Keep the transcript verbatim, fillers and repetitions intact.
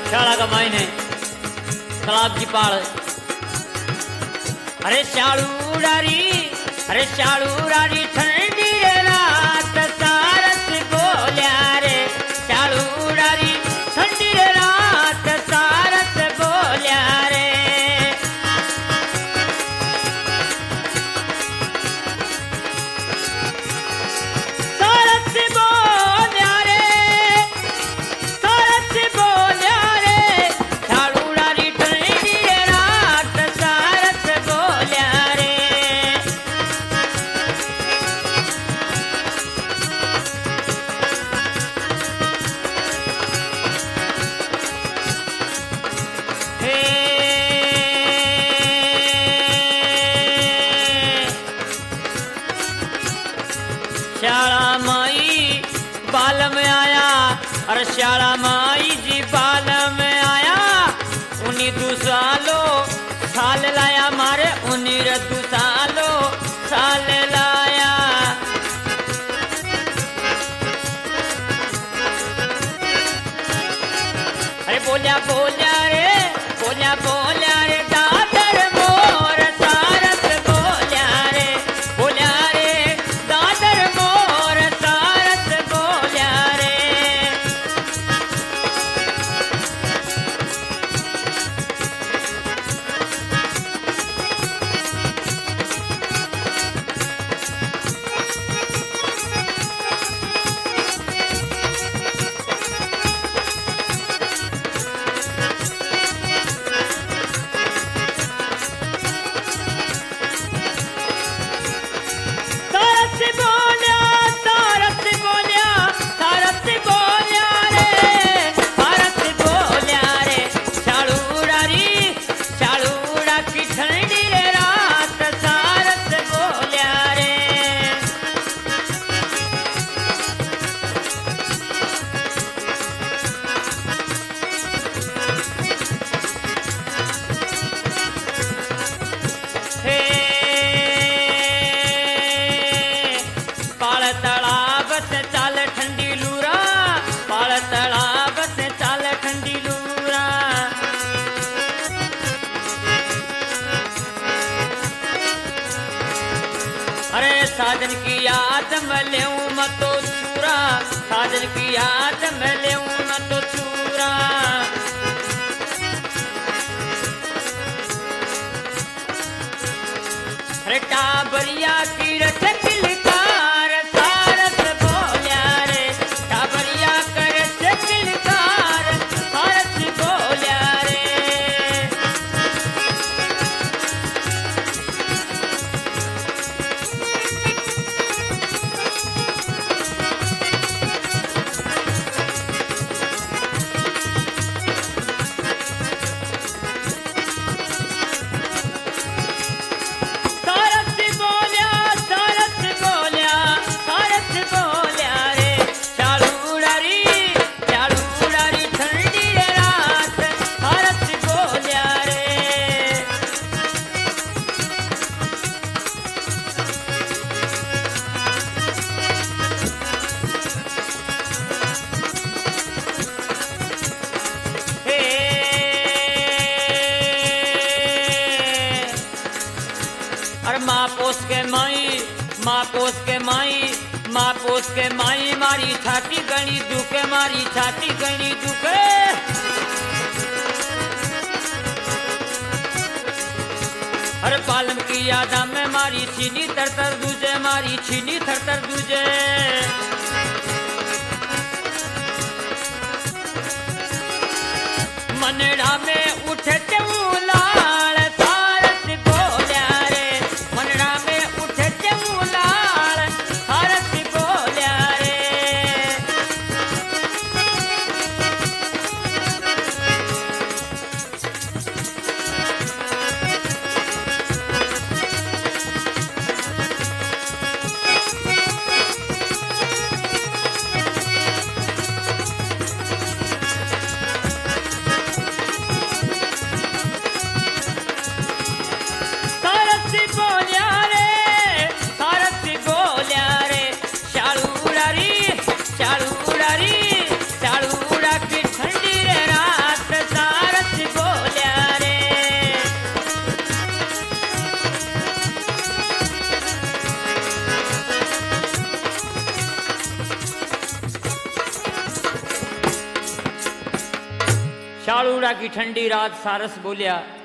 शाला का मायने तालाब की पाड़। अरे शालू डारी, अरे शालू डारी ठंडी रे रात सारस बोल्या रे, शालू डारी ठंडी रे रात सारस बोल्या रे। सारस बोल्या रे, सारस बोल्या रे, शालू डारी ठंडी रे रात सारस बोल्या रे। शाला माई बाल में आया, अरे शाला माई जी बाल में आया, उन्हीं दू सालो साल लाया मारे, उन्हीं रे दू सालो साल लाया। अरे बोलिया बोलिया रे, बोलिया बोलिया रे दादर मोर सारस बोलिया रे, बोलिया रे दादर मोर सारस बोलिया रे। सारस बोलिया, सारस बोलिया, सारस बोलिया रे, सारस बोलिया रे, शालू डारी, शालू डा की ठंडी रे रात सारस बोलिया रे। हे पाल तालाब से चाल ठंडी लूरा, पाल तालाब से चाल ठंडी लूरा। अरे साजन की याद में लेऊं मैं तो चूरा, साजन की याद में लेऊं मैं तो चूरा। अरे टाबरिया की रचकिलकार सारस बोलिया रे, टाबरिया कर रचकिलकार सारस बोलिया रे। सारस बोलिया, सारस बोलिया, सारस बोलिया रे, शालू डारी, शालू डारी ठंडी रे रात सारस बोलिया रे। हे अरे माँ पोस के माई, माँ पोस के माई, माँ पोस के माई मारी छाती गणी दुखे, मारी छाती गणी दुखे। अरे पालम की यादा में मारी छीनी तर तर दूजे, मारी छीनी थर तर दूजे। मनड़ा में उठे चौलाल सारस बोलिया रे, मनड़ा में उठे चौलाल सारस बोलिया रे। फालूड़ा की ठंडी रात सारस बोलिया